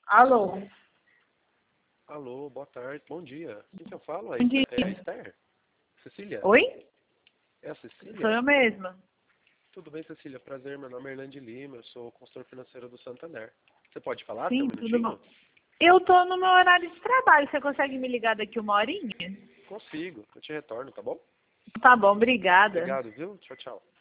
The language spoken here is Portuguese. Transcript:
Alô? Alô, boa tarde, bom dia. Quem que eu falo? Bom dia. É a Esther? Cecília? Oi? É a Cecília? Sou eu mesma. Tudo bem, Cecília? Prazer, meu nome é Hernande Lima, eu sou consultor financeiro do Santander. Você pode falar? Tem um Sim, tudo minutinho? bom. Eu tô no meu horário de trabalho. Você consegue me ligar daqui 1 horinha? Consigo, eu te retorno, tá bom? Tá bom, obrigada. Obrigado, viu? Tchau, tchau.